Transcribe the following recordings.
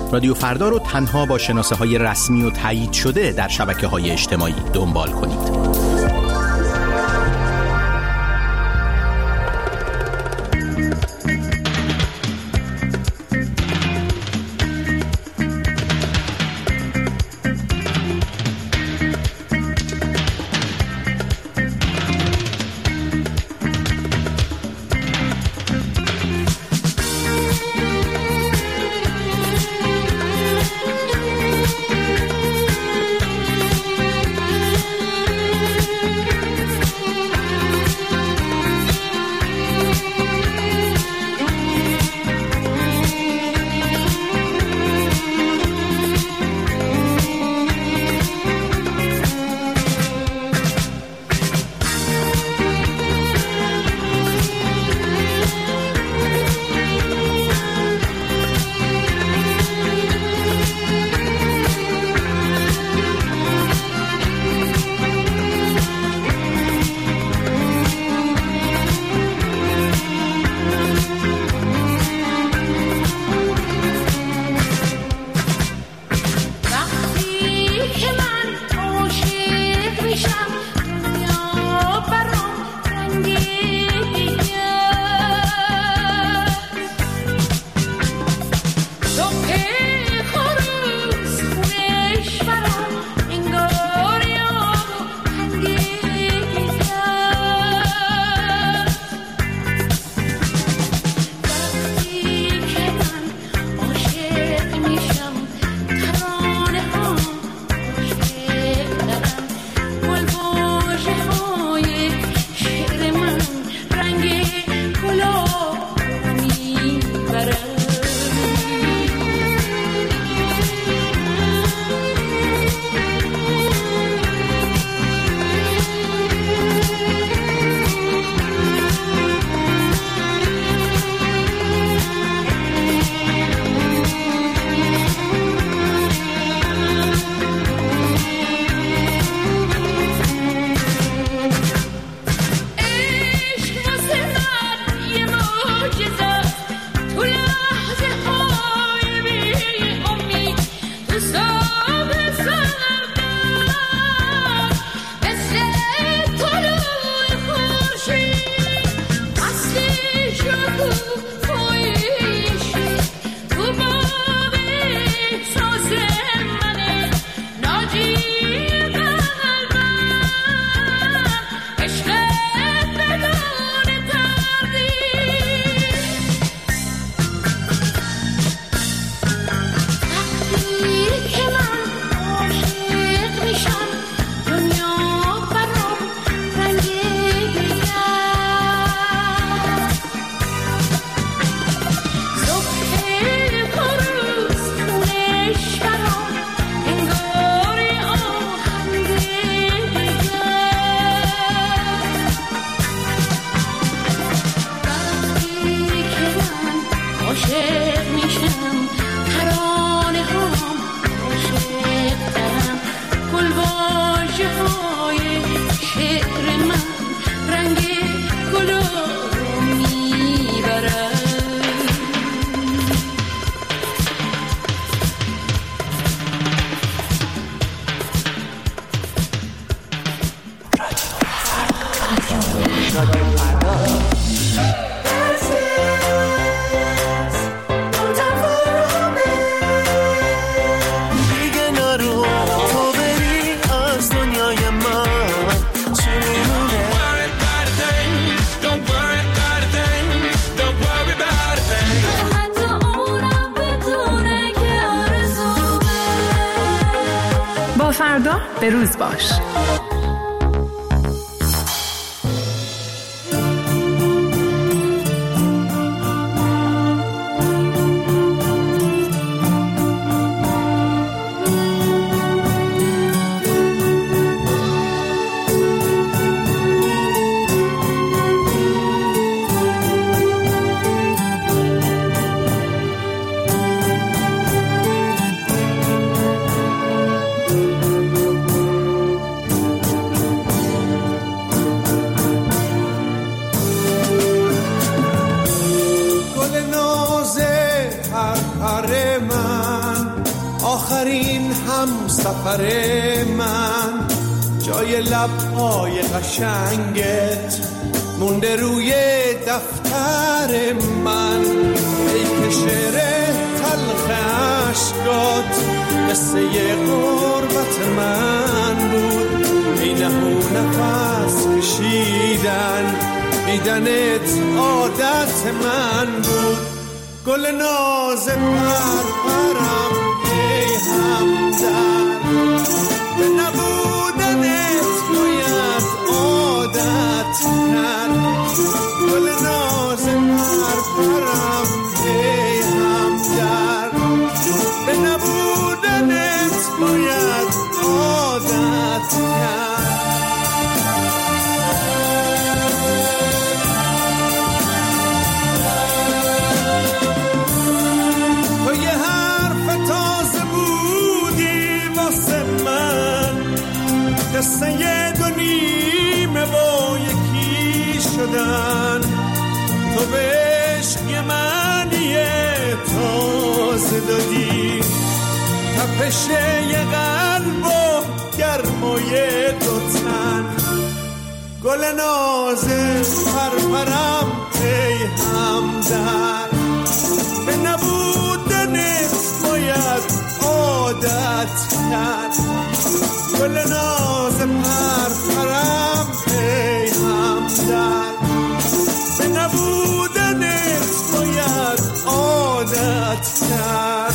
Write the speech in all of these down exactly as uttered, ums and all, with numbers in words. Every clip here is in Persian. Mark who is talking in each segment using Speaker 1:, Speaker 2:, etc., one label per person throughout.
Speaker 1: رادیو فردا رو تنها با شناسه های رسمی و تایید شده در شبکه های اجتماعی دنبال کنید.
Speaker 2: فردا به روز باش.
Speaker 3: من آخرین هم سفر من جای لبهای قشنگت مونده روی دفتر من. ای که شعر تلخ عشقات قصه غربت من بود. ای نهو نفس کشیدن دیدنت عادت من بود. گل ناز پرپرم ای همدرد به نبودنت باید عادت کرد. گل ناز پرپرم ای همدرد به نبودنت باید عادت کرد. قصه دو نیمه با یکی شدن. تو به عشق معنی تازه دادی تپش یه قلب و گرمای دو تن. گل نازه پرپرم ای همدرد به نبودنت باید عادت کرد. گل ناز پرپرم ای همدرد به نبودنت باید عادت کرد.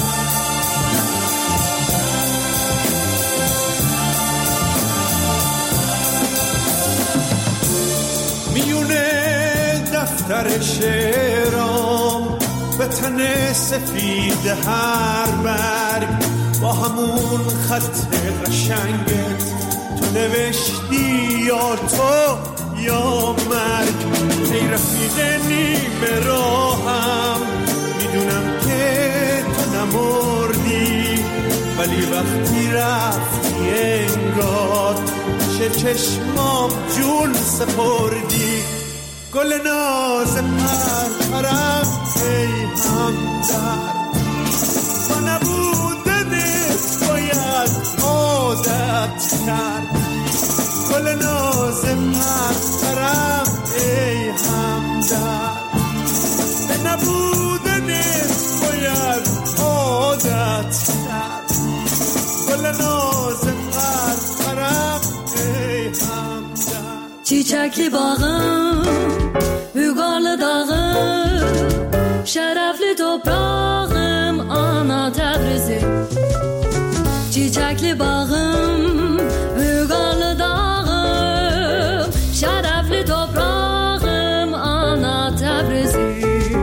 Speaker 3: میونه دفتر شعرام به تن سفید هر برگ با همون خط قشنگت تو نوشتی یا تو یا مرگ. ای رفیق نیمه راهم میدونم که تو نمردی ولی وقتی رفتی انگار چه چشمام جون سپردی. گل ناز پرپرم ای همدرد با نبودنت باید عادت کرد. گل ناز پرپرم ای همدرد به نبودنت باید عادت کرد. گل ناز پرپرم ای همدرد.
Speaker 4: Çiçekli bağım, Bügarlı dağım, şerefli toprağım, ana Tebrizim. Çiçekli bağım, Bügarlı dağım, şerefli toprağım, ana Tebrizim.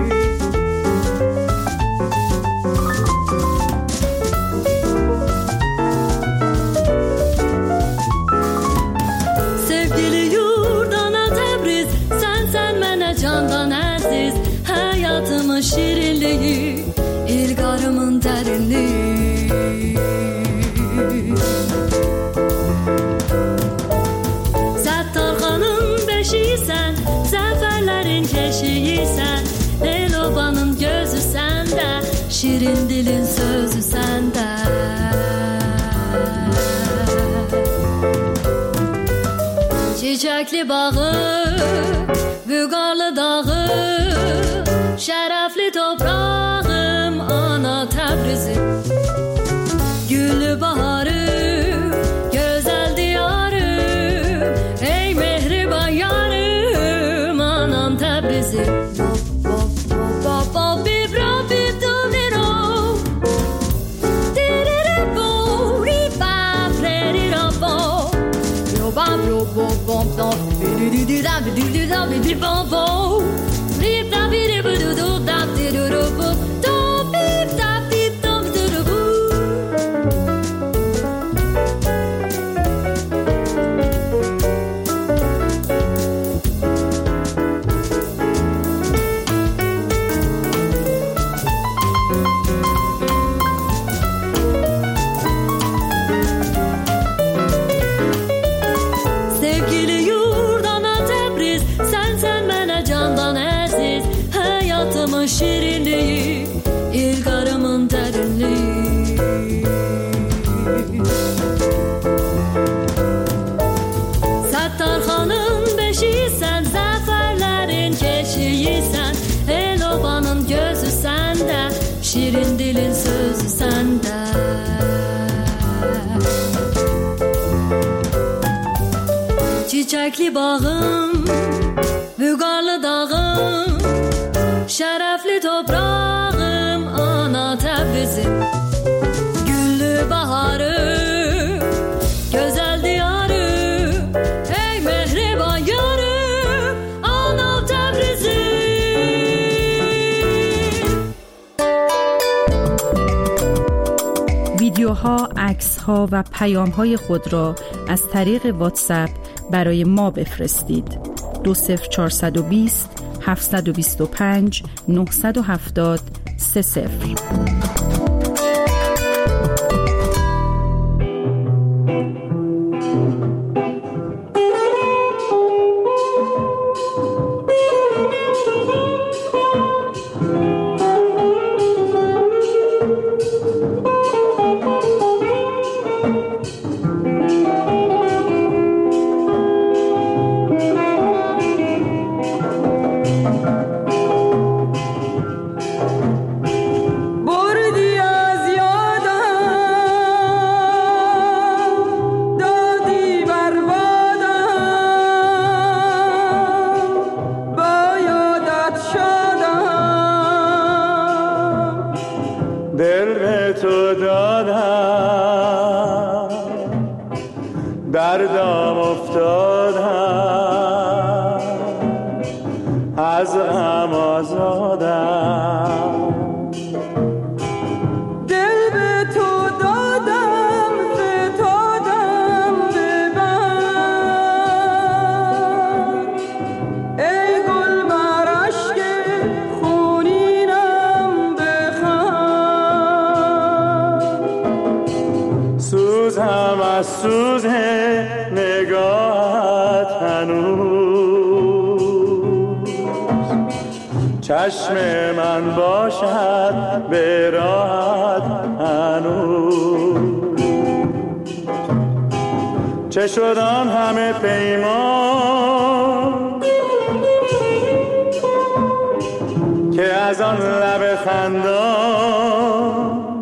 Speaker 4: Candan aziz hayatımın şirinliği, ilgarımın derinliği. Settarxanın beşiysen, zaferlerin keşiysen, Elobanın gözü sende, şirin dilin sözü sende. Çiçekli bağı, Bügarlı dağı, şerefli toprağım, ana Tebrizim. Güllü baharım, güzel diyarım, ey mehriban yarım, anam Tebrizim. Şirinliği, ilgarımın derinliği. şirin dilin sözü sende. Çiçekli bağım, vügarlı dağım, şerefli toprağım, ana Tebrizim. Güllü baharım, güzel diyarım, ey mehriban yarım, ana Tebrizim.
Speaker 2: ویدیوها، عکس‌ها و پیام‌های خود را از طریق واتساپ برای ما بفرستید. دو صفر چهارصد و بیست هفتصد و بیست و پنج نهصد و هفتاد سه صفر.
Speaker 3: دردم افتادم از غم آزادم دل به تو دادم فتادم ببر ای گل بر اشک خونینم بخند سوزم از سوز نگاهت هنوز چشم من باشد به راحت هنوز چه شد آن همه پیمان که از آن لب خندان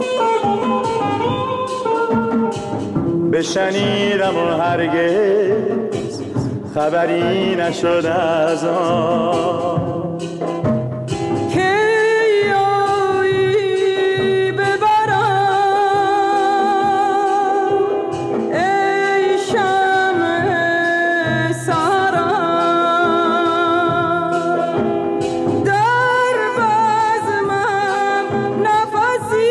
Speaker 3: بشنیدم و هرگز خبری نشد از آن که یایی ببرم ای شمع سرم در بزمم نفسی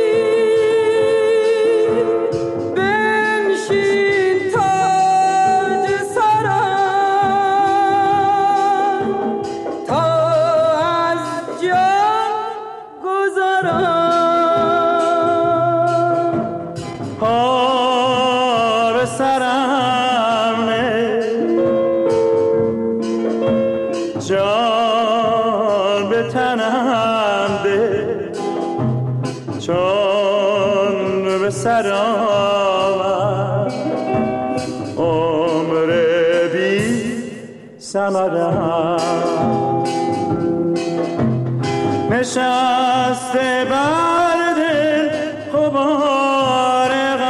Speaker 3: جان به تنم ده چون به سر آمد عمر بی ثمرم نشسته بر دل غبار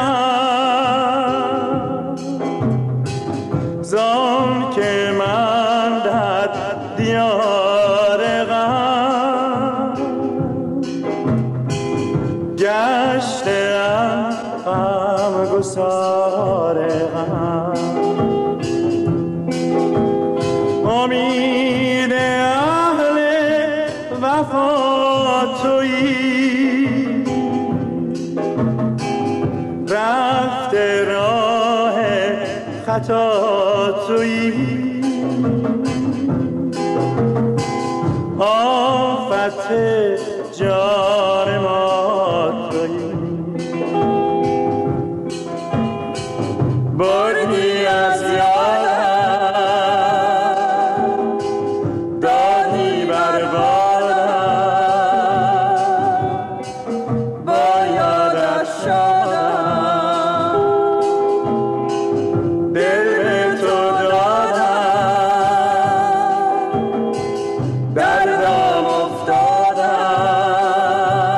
Speaker 3: غم زان که من در دیار غم گشتم غم گسار غم امید اهل وفا تویی رفته راه خطا تویی آفت جان ما تویی بردی از یادم دادی بر بادم با یادت شدم دل به تو دادم دردم افتادم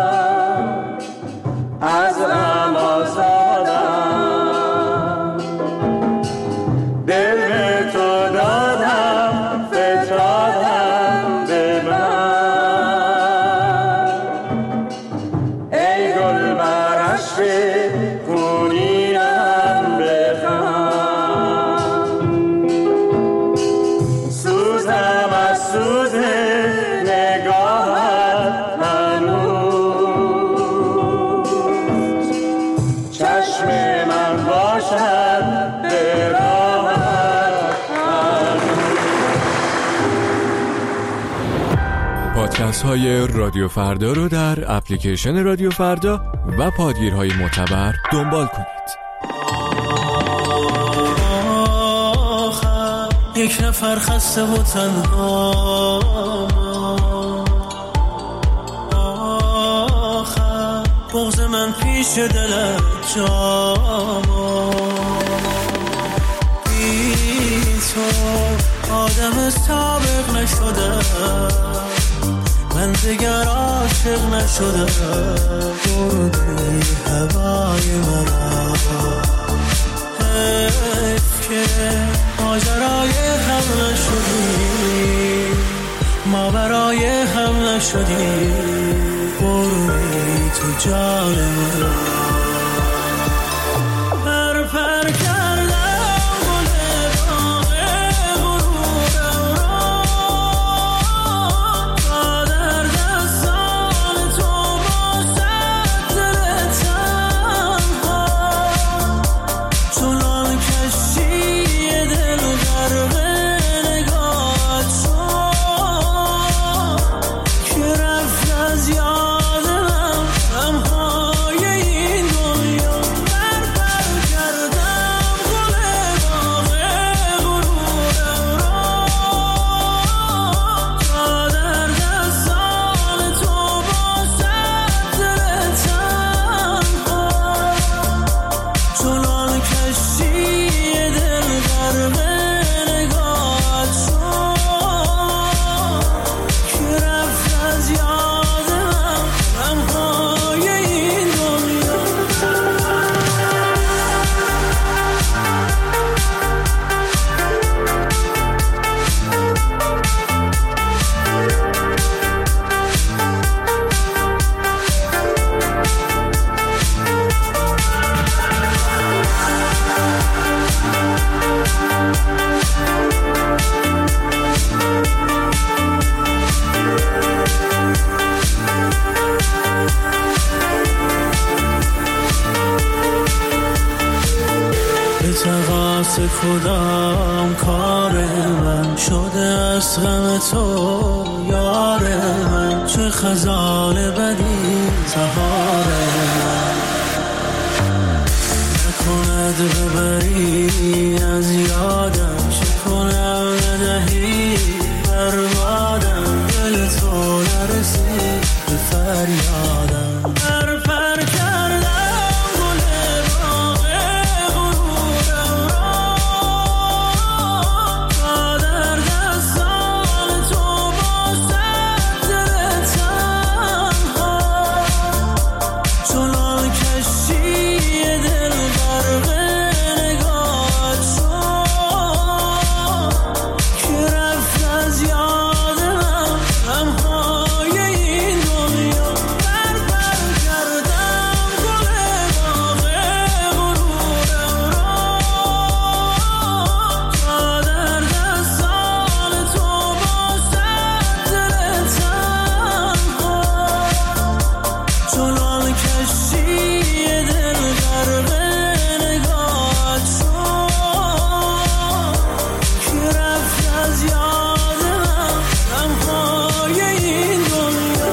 Speaker 5: پادکست های رادیو فردا رو در اپلیکیشن رادیو فردا و پادگیرهای معتبر دنبال کنید.
Speaker 6: آخر یک نفر خسته و تنها، آخر بغض من پیش دلت جاما، بی تو آدم سابق نشده، من دیگر عاشق نشده، بودی هوای مرا، حیف که ماجرای هم نشدی، ما برای هم نشدی، بروی تو جان مرا. پر پر کردم گل باغ غرورم را، تا در دستان تو باشد دل تنها، چنان کشتی دل غرق نگاهت شد که رفت از یاد من غمهای این دنیا. پر پر کردم گل باغ غرورم را، تا در دستان تو باشد دل تنها، چنان کشتی دل غرق نگاهت شد که رفت از یاد من غمهای این دنیا. التقاط کدام کار من شده از غم تو یار من، چه خزان بدی سهار من، نکند ببری از یادم، چه کنم ندهی بربادم، دل تو نرسید به فریادم. پر پر کردم گل باغ غرورم را، تا در دستان تو باشد دل تنها، چنان کشتی دل غرق نگاهت شد که رفت از یاد من غمهای این دنیا. پر پر کردم گل باغ غرورم را، تا در دستان تو باشد دل تنها، چنان کشتی دل غرق نگاهت شد که رفت از یاد من غمهای این دنیا.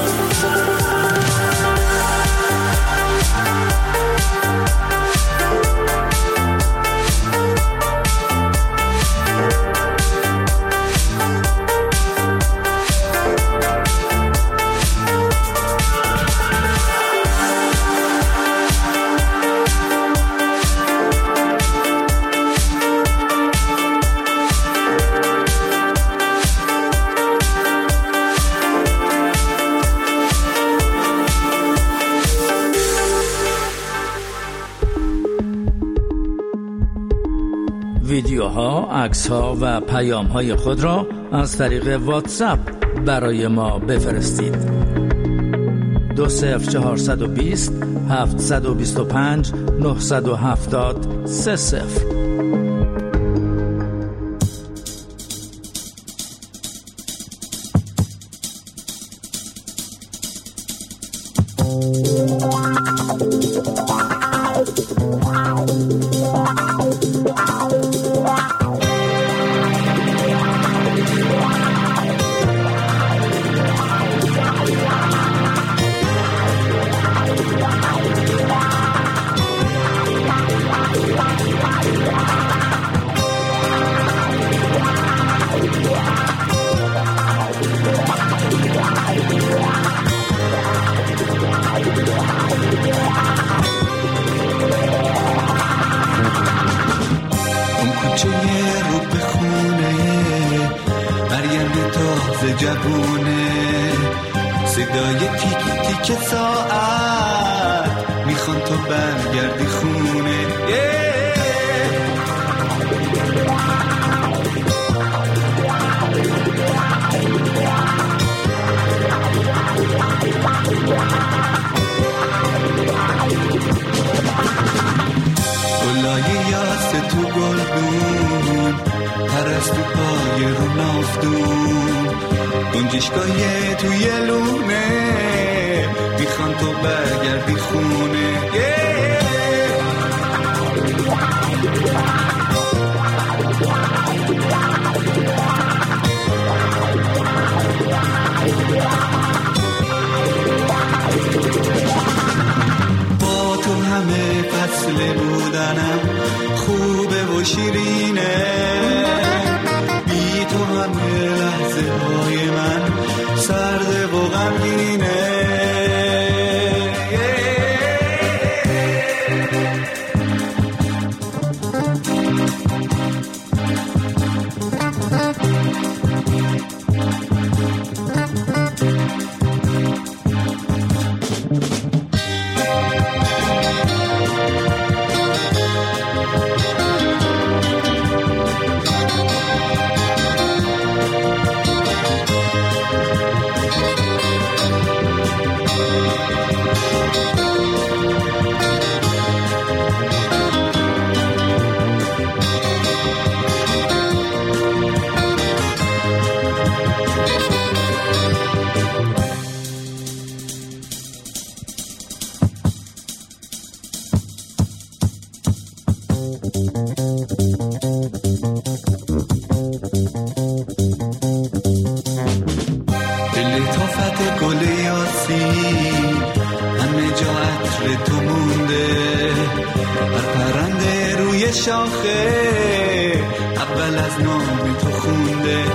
Speaker 7: ویدیوها، عکس‌ها و پیام‌های خود را از طریق واتساپ برای ما بفرستید. دو صفر چهارصد و بیست هفتصد و بیست و پنج نهصد و هفتاد سه صفر.
Speaker 8: زبونه، صدای تیک تیک ساعت میخوان تو برگردی خونه. گلای یاس تو گلدون، پرستو پای رو نافتون، گنجشگاه توی لونه میخوان تو برگردی خونه. با تو همه فصل بودنم خوبه و شیرینه، بی تو همه لحظه های من سرده و غمگینه. اول از نام تو خونده.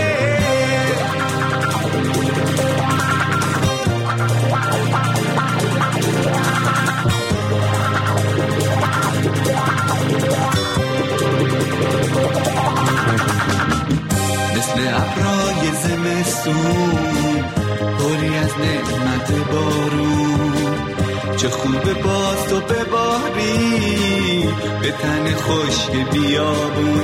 Speaker 8: مثل ابرای زمستون پری از نعمت بارون، چه خوبه باز تو بباری به تن خشک بیابون.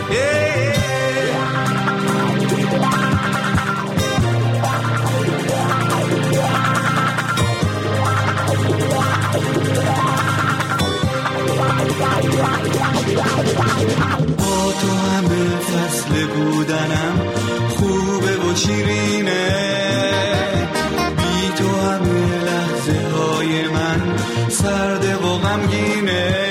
Speaker 8: با تو همه فصل بودنم خوبه و شیرینه، بی تو همه لحظه های من سرده و غمگینه.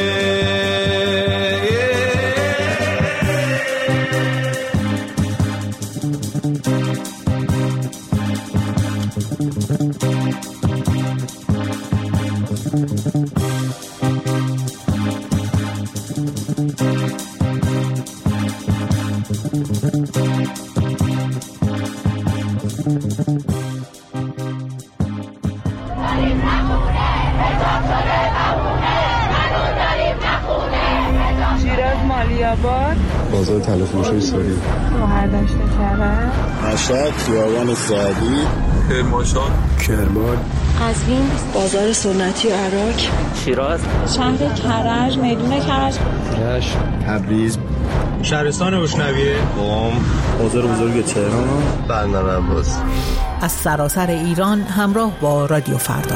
Speaker 9: بازار تلفروشی سوری،
Speaker 10: شهردشت کرد،
Speaker 9: مشهد، خیابان سعدی،
Speaker 11: کرمانشاه،
Speaker 9: کرمان،
Speaker 10: قزوین،
Speaker 12: بازار سنتی و عراق،
Speaker 13: شیراز،
Speaker 10: شهر کرج، میدون کرج،
Speaker 9: رشت، تبریز،
Speaker 14: شهرستان بوشنویه،
Speaker 9: قم، بازار بزرگ تهران،
Speaker 15: بندر عباس.
Speaker 16: از سراسر ایران همراه با رادیو فردا.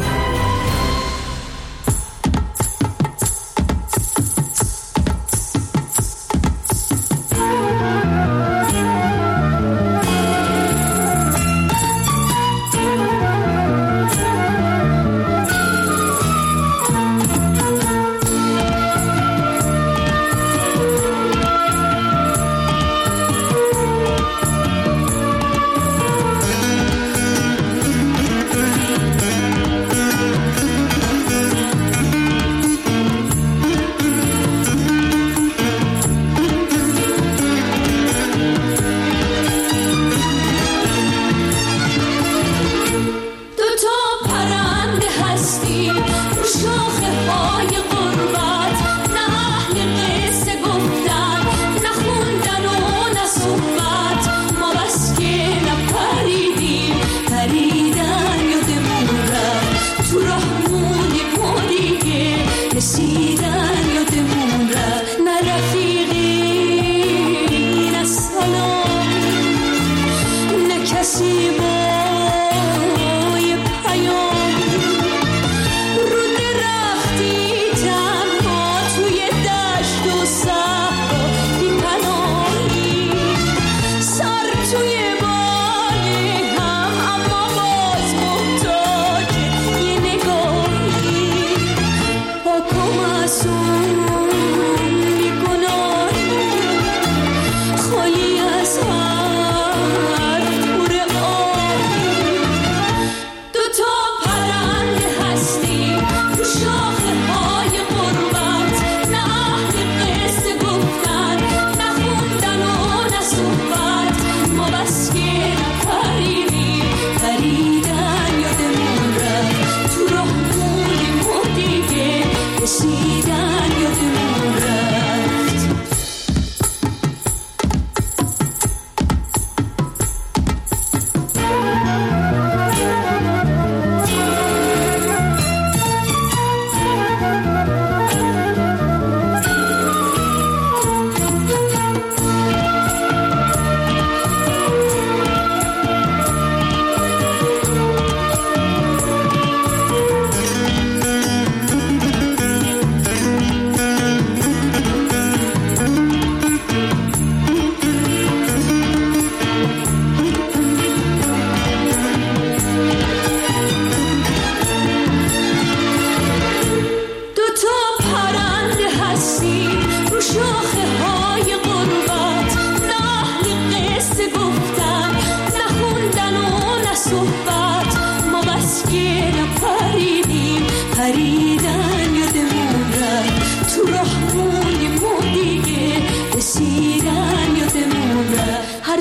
Speaker 4: پریدن یادمون رفت، تو راه موندیم دیگه رسیدن یادمون رفت. هر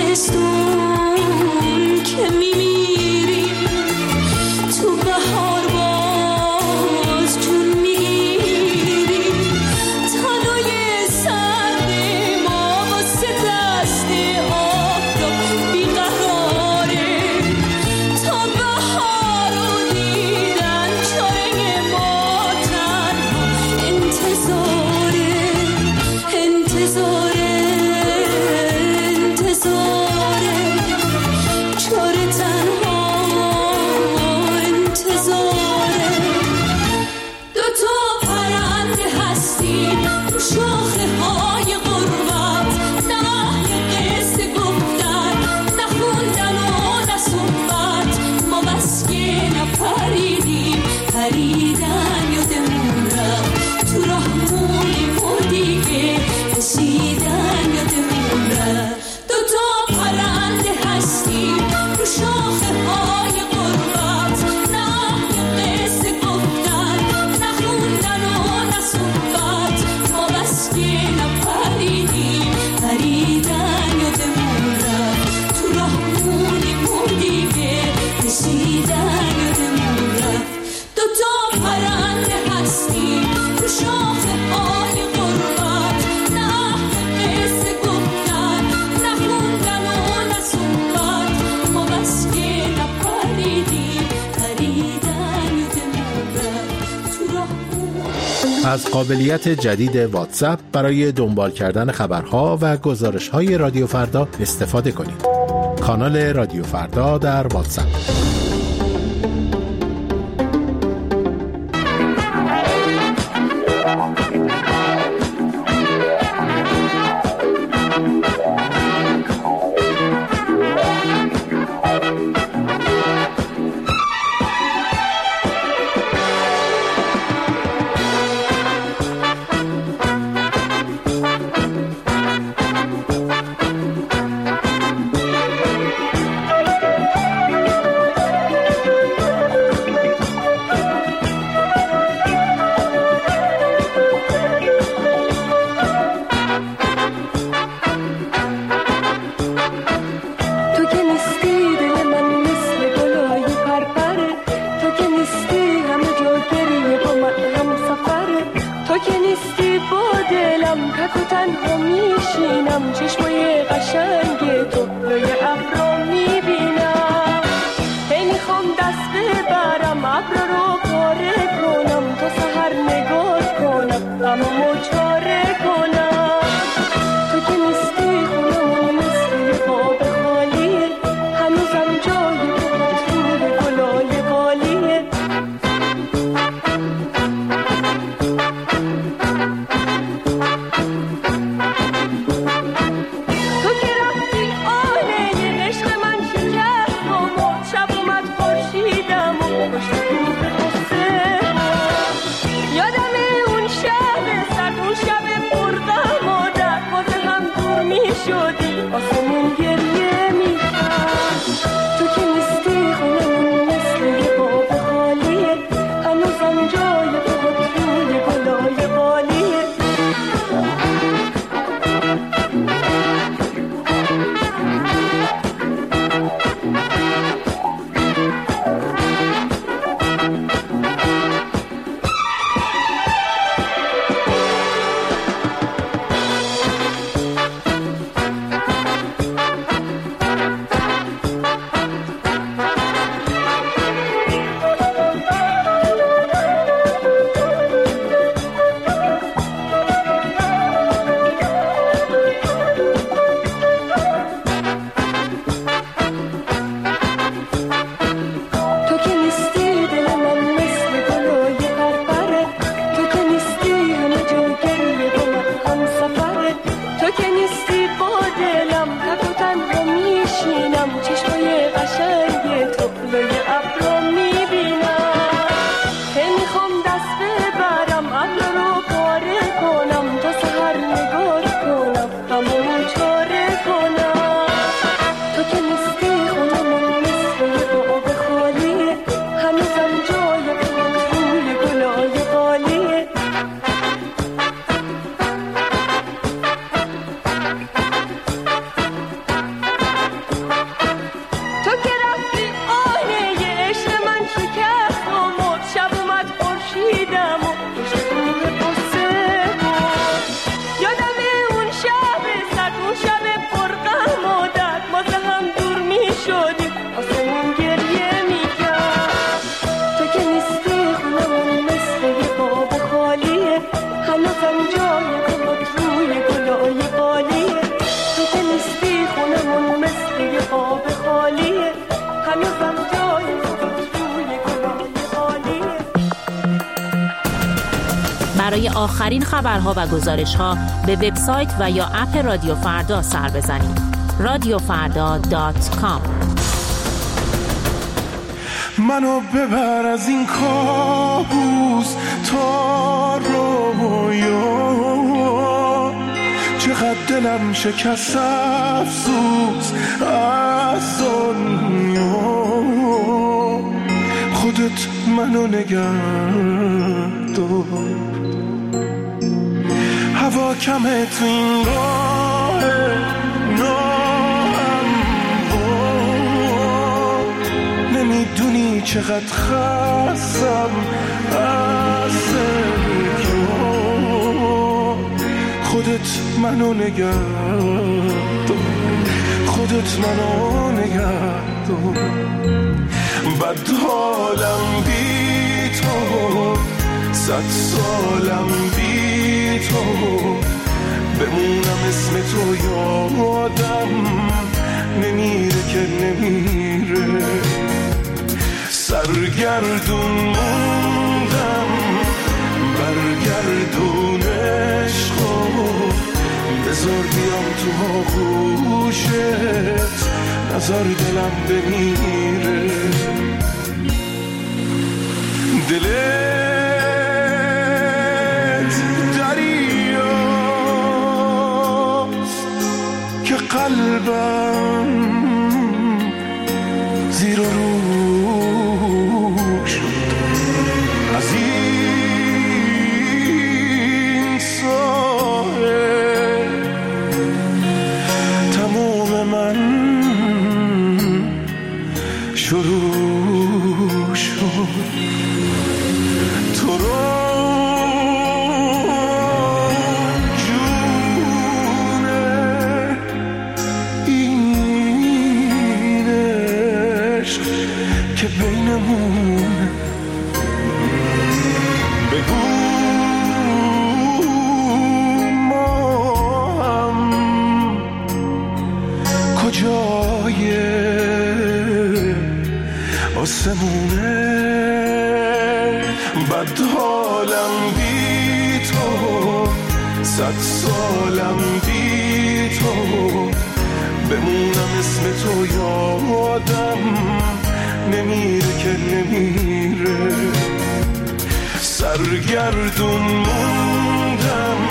Speaker 4: زمستون که میمیریم تو بهار باز جون میگیریم، تنهای سرد ما واسه دست آفتاب بیقراره، تا بهار رو دیدن چاره ما تنها انتظاره انتظاره انتظاره چاره تنها انتظاره. دو تا پرنده هستیم تو شاخه های غربت، نه قصه گفتن نه خوندن و نه صحبت، ما بس که نپریدیم پریدن یادمون رفت، تو راه موندیم و دیگه رسیدن یادمون رفت. دو تا پرنده هستیم تو شاخه های غربت، نه قصه گفتن نه خوندن و نه صحبت، ما بس که نپریدیم پریدن یادمون رفت، تو راه موندیم و دیگه رسیدن یادمون رفت. دو تا پرنده هستیم تو شاخه های غربت، نه قصه گفتن نه خوندن و نه صحبت، ما بس که نپریدیم پریدن یادمون رفت، تو راه موندیم.
Speaker 1: از قابلیت جدید واتساپ برای دنبال کردن خبرها و گزارش‌های رادیو فردا استفاده کنید. کانال رادیو فردا در واتساپ.
Speaker 3: شب اومد خورشیدم و پشت کوه
Speaker 11: برای آخرین خبرها و گزارش‌ها به وبسایت و یا اپ رادیو فردا سر بزنید. رادیو فردا دات کام.
Speaker 13: منو ببر از این کابوس تا رویا، چقدر دلم شکست افسوس از دنیا. خودت منو نگه دار، هوا کمه تو این راه ناهموار. نمیدونی چقدر خستم از سرکار. خودت منو نگه دار، خودت منو نگه دار. بد حالم بی تو، صد سالم بی تو، بمونم اسم تو یادم نمیره که نمیره. سرگردون موندم برگردون عشقو، بذار بیام تو آغوشت، نذار دلم بمیره. دلت دریاست که قلبم زیر و رو شد. از این ساحل تموم من شروع شد. تو رو جونه این عشق که بینمون، بگو ما هم کجای آسمونه. بد حالم بی تو، صد سالم بی تو، بمونم اسم تو یادم نمیره که نمیره. سرگردون موندم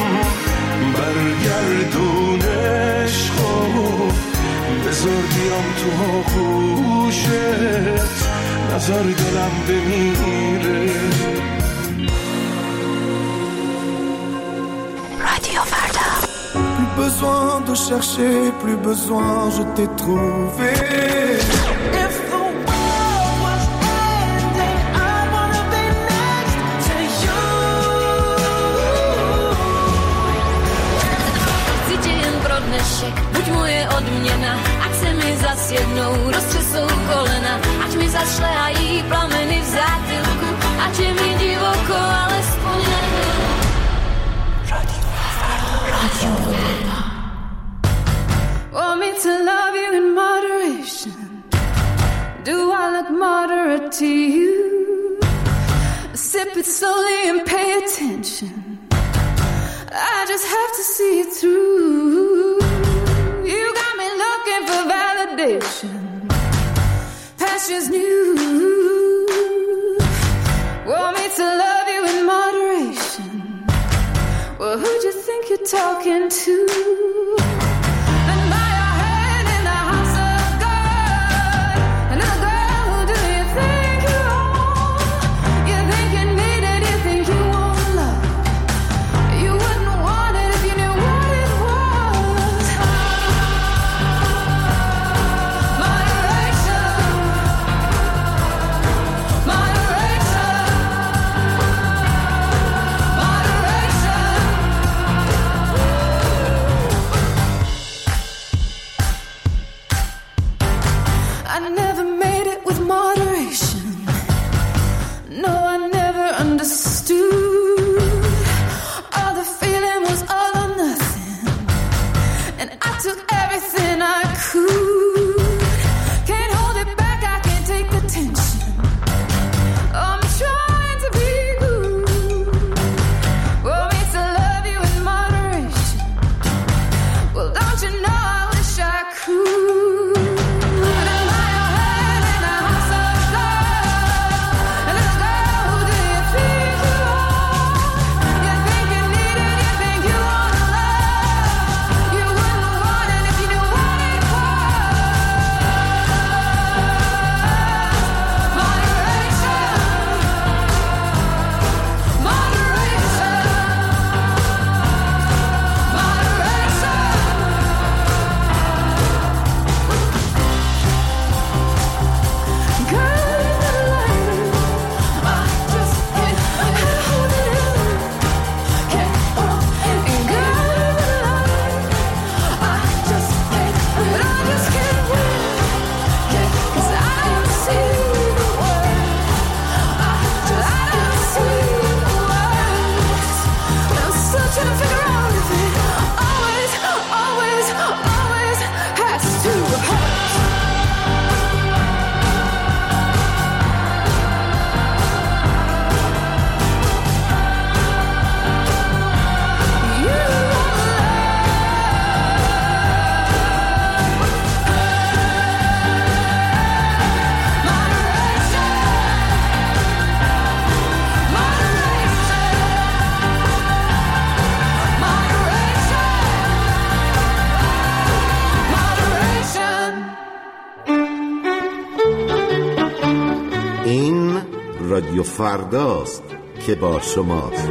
Speaker 13: برگردون عشقو، بذار بیام تو آغوشت، نذار دلم بمیره.
Speaker 4: رادیو فردا.
Speaker 15: Plus besoin de chercher, plus besoin, je t'ai trouvé. If the world was ending, I wanna be next to you.
Speaker 4: Cíti jen pro dnešek, buď moje odměna, ať se mi zas jednou roztřesou kolena, ať mi zašlehají plameny v zátylku, ať je mi divoko, alespoň jednou. Radio Radio Want me to love you in moderation? Do I look moderate to you? Sip it slowly and pay attention. I just have to see it through. You got me looking for validation. Pastures new. Want me to love you in moderation? Well, who'd you think you're talking to? Then bow your head in the house of God. And little girl, who do you think you are? You think you need it, you think you want love. You wouldn't want it if you knew what it was. Moderation. Moderation. Moderation. I never made it with moderation. No, I never understood. All the feeling was all or nothing, and I took everything I could. Can't hold it back, I can't take the tension. I'm trying to be good.
Speaker 17: فرداست که با شماست.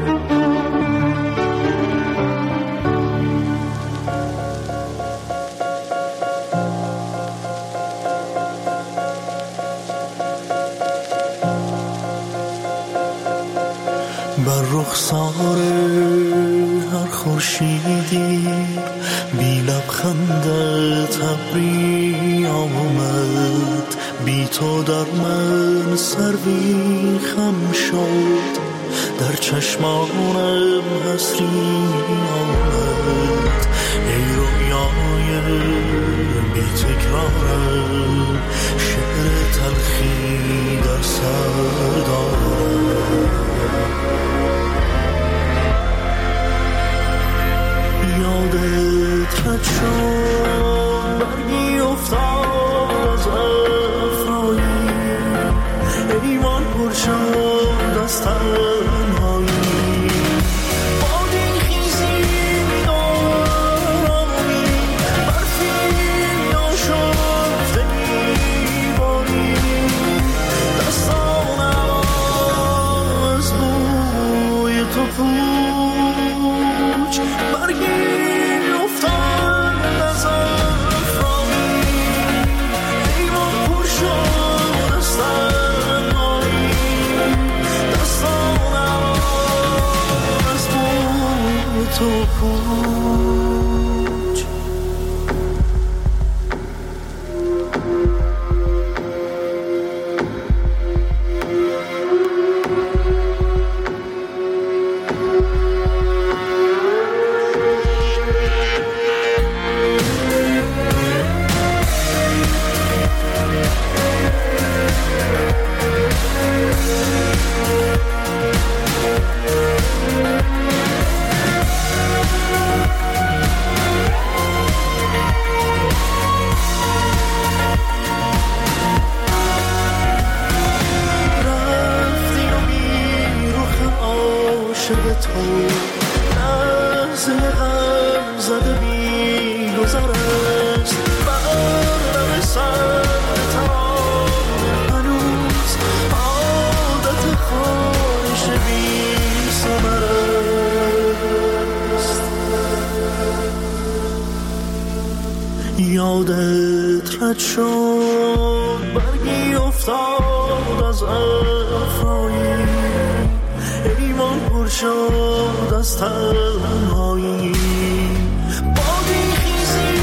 Speaker 6: بر رخسار هر خورشیدی بی لبخندت ابری آمد، بی تو در من سروی خم شد، در چشمانم حسری آمد. ای رویای بی تکرارم، شعر تلخی در سر دارم. یادت رد شد برگی افتاد از افرایی، ایوان پر شد از تنهایی. بادی خیزی دارمی، برفی ناشفته میباری، دستانم از بوی تو پوچ برگی تو پوچ. یادت رد شد برگی افتاد از افرایی، ایوان پر شد از تنهایی. بادی خیزی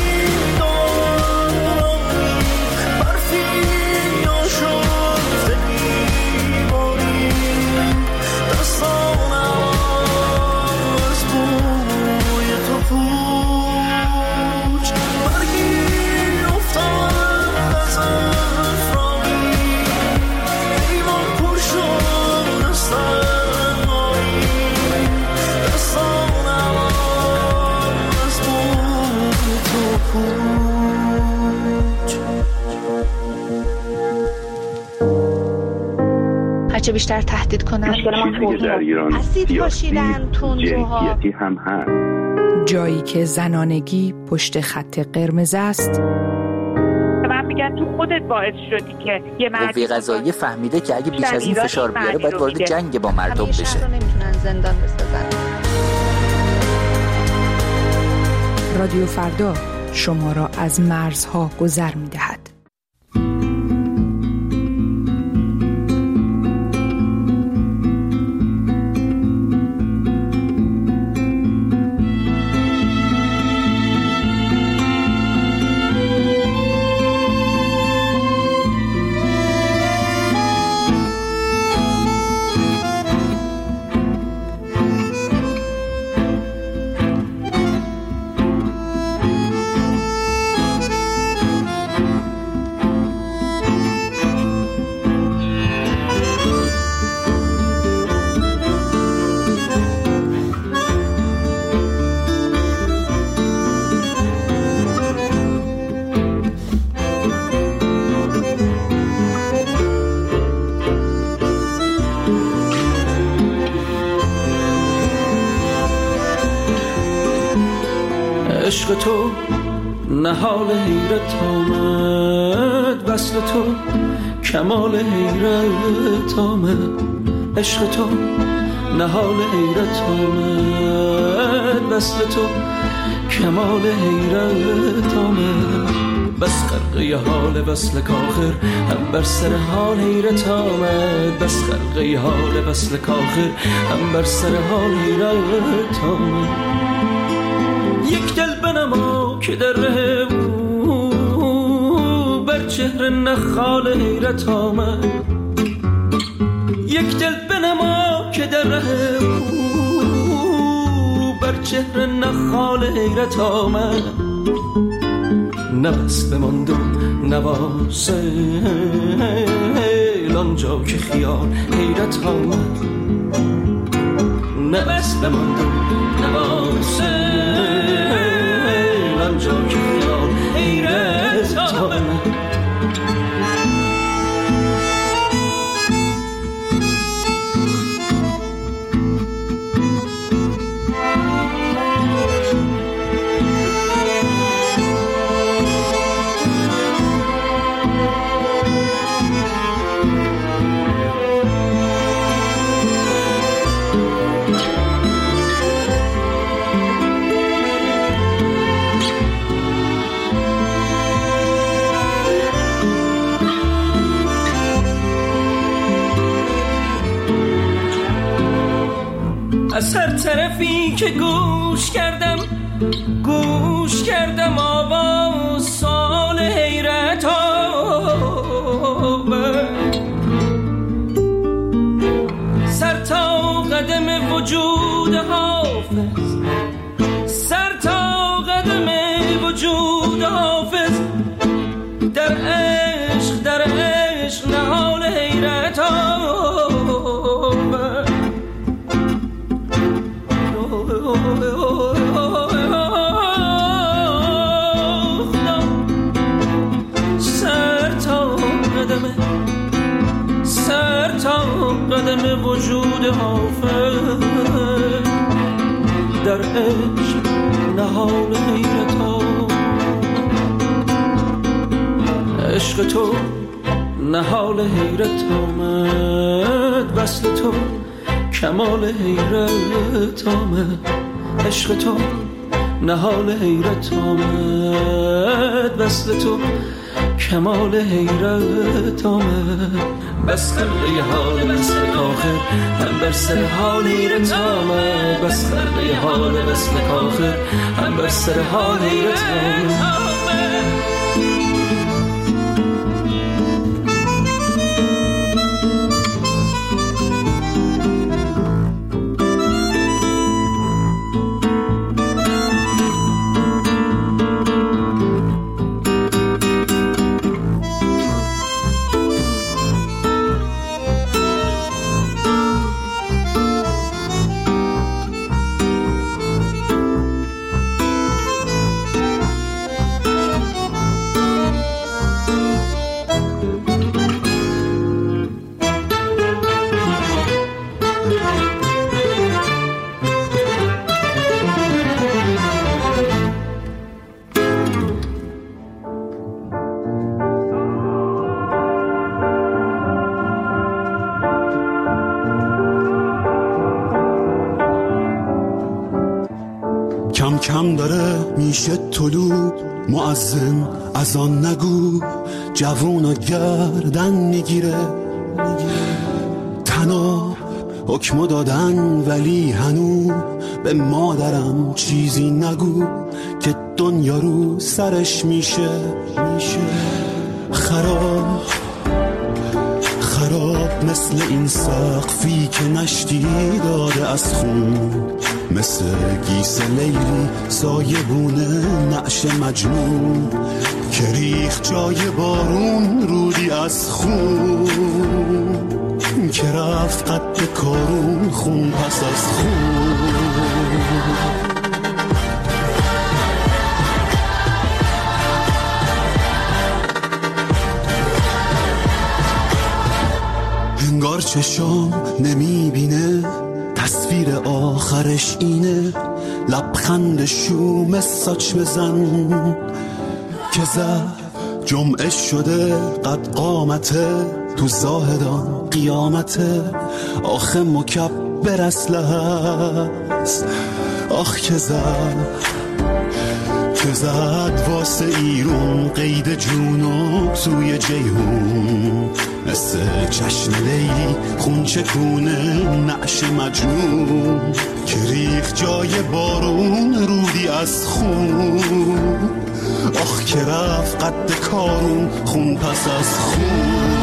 Speaker 6: دارمی، برفی ناشفته میباری، دستانم از بوی تو پوچ برگی افتاد از افرایی، ایوان پر شد از تنهایی. دستانم از بوی تو پوچ.
Speaker 10: هرچه بیشتر تهدید کنن
Speaker 18: چیزی که در ایران سیاسی جنسیتی هم هست.
Speaker 2: جایی که زنانگی پشت خط قرمز است.
Speaker 19: من میگن تو خودت باعث شدی که یه مرد
Speaker 20: قوه قضاییه فهمیده که اگه بیش از این فشار بیاره باید وارد جنگ با مردم بشه.
Speaker 10: همیشه رو نمیتونن زندان بسازن.
Speaker 2: رادیو فردا شما را از مرزها گذر می‌دهد.
Speaker 6: عشق تو نهال حیرت آمد، وصل تو کمال حیرت آمد. عشق تو نهال حیرت آمد، وصل تو کمال حیرت آمد. بس خرقه حال وصل کاخر هم بر سر حال حیرت آمد، بس خرقه حال وصل کاخر هم بر سر حال حیرت آمد. یک دل بنما که در ره او بر چهره نخال حیرت آمد، یک دل بنما که در ره او بر چهره نخال حیرت آمد. نفس بماند و نواسیل آنجا که خیال حیرت آمد، نفس بماند و نواسیل آنجا که خیال حیرت آمد. از هر طرفی که گوش کردم گوش کردم آواز سال حیرت آمد. سر تا قدم وجود حافظ، سر تا قدم وجود حافظ، در عشق در عشق نهال حیرت آمد. سر تا قدم سر تا قدم وجود حافظ، در عشق نهال حیرت آمد. عشق تو نهال حیرت آمد، وصل تو کمال حیرت آمد. عشق تو نهال حیرت آمد، وصل تو کمال حیرت آمد. بس خرقه حال وصل کاخر هم بر سر حال حیرت آمد، بس خرقه حال وصل کاخر هم بر سر حال حیرت آمد.
Speaker 21: کم کم داره میشه طلوع مؤذن از آن نگو، جوونا گردن میگیره تنها حکم دادن، ولی هنو به مادرم چیزی نگو که دنیا رو سرش میشه خراب خراب، مثل این سقفی که نشتی داده از خون، مثل گیس لیلی سایبونه نعش مجنون که ریخ جای بارون رودی از خون، که رفت قد کارون خون پس از خون. انگار چشام نمیبینه تصویر آخرش اینه، لبخند شوم ساچ بزن که زد جمعه شده قد قامته تو زاهدان قیامته، آخه مکبر اسلحه است. آخ که زد که زد واسه ایرون قید جونو توی جیهون، مثل چشم لیلی خون چکونه نعش مجنون که ریخ جای بارون رودی از خون. آخ که رفت قد کارون خون پس از خون.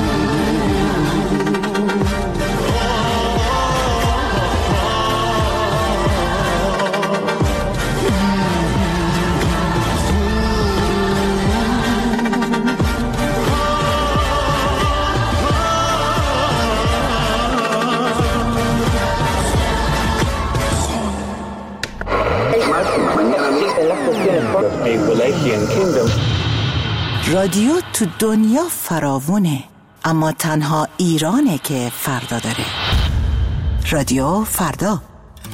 Speaker 5: رادیو تو دنیا فراوونه، اما تنها ایرانه که فردا داره. رادیو فردا.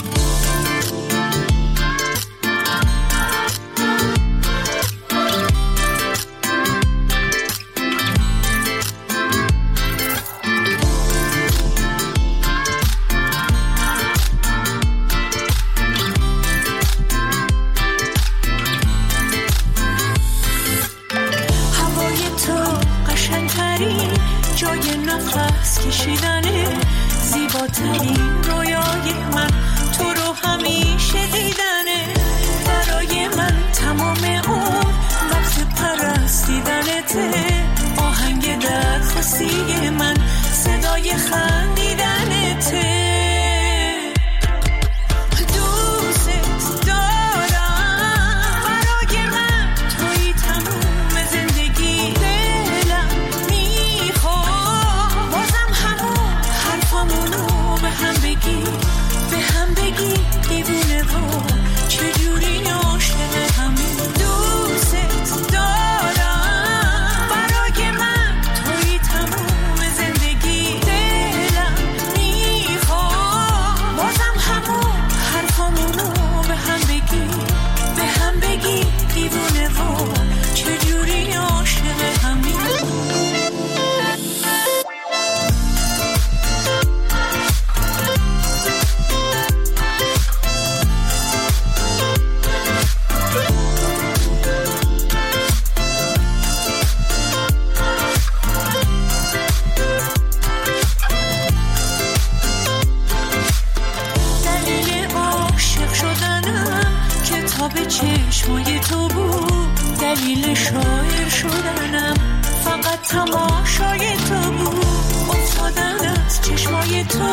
Speaker 22: چشمای تو بود دلیل شاعر شدنم، فقط تماشای تو بود. افتادن از چشمای تو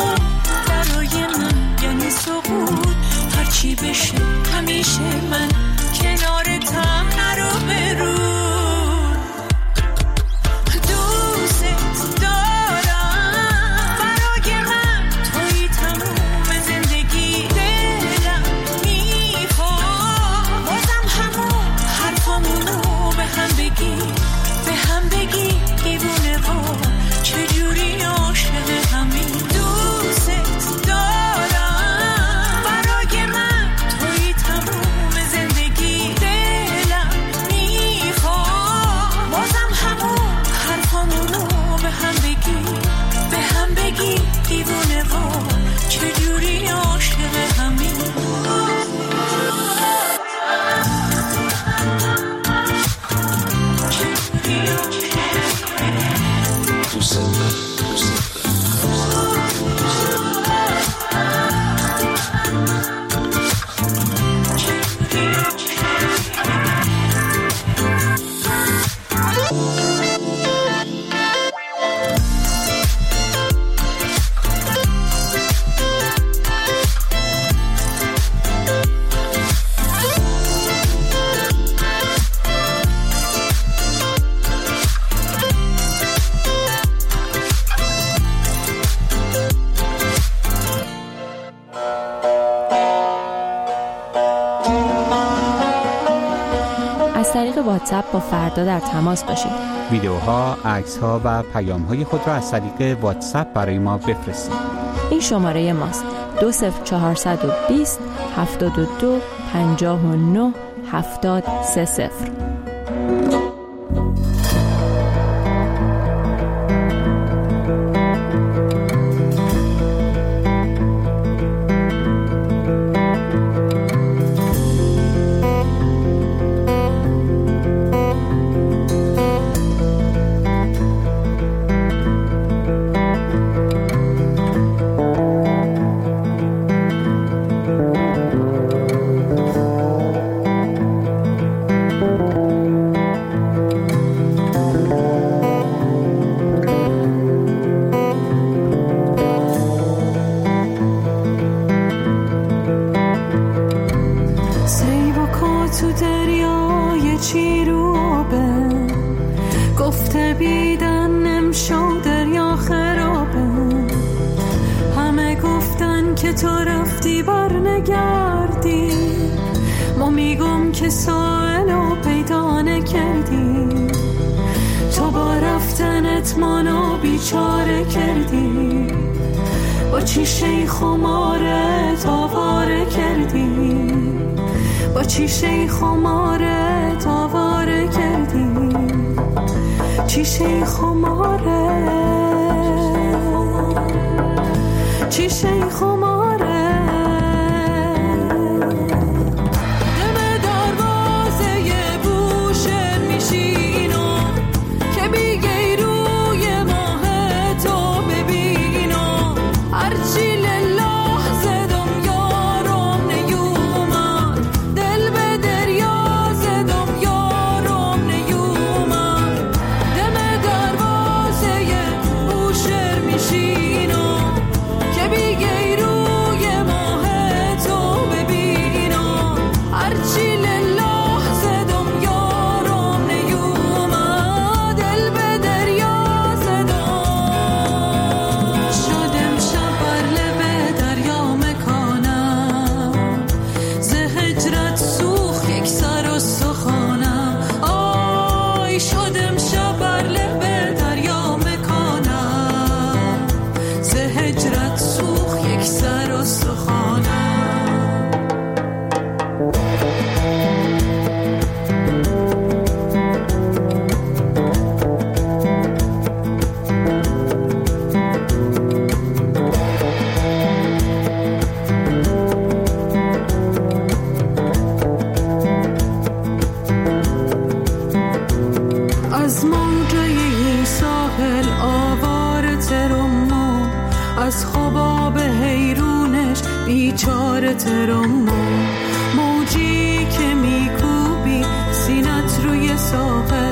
Speaker 22: برای من یعنی سقوط. هرچی بشه همیشه من کنارتم، نرو برو.
Speaker 23: واتساپ با فردا در تماس باشید.
Speaker 24: ویدیوها، عکس‌ها و پیام‌های خود را از طریق واتساپ برای ما بفرستید.
Speaker 23: این شماره ماست: دو صفر چهارصد و بیست هفتاد و دو پنجاه و نه هفتاد سه صفر.
Speaker 22: تو دریای چیروبه، گفته بیدن نمشو دریا خرابه. همه گفتن که تو رفتی بر نگردی، ما میگم که سائلو پیدا نکردی. تو با رفتنت منو بیچاره کردی، با چی شیخ و مارت آواره کردی، با چی شیخ و مارت آواره کردی، چی شیخ و مارت، چی شیخ و مارت. از خواب حیرونش بیچاره ترمون، موجی که میکوبی سینت روی ساحل.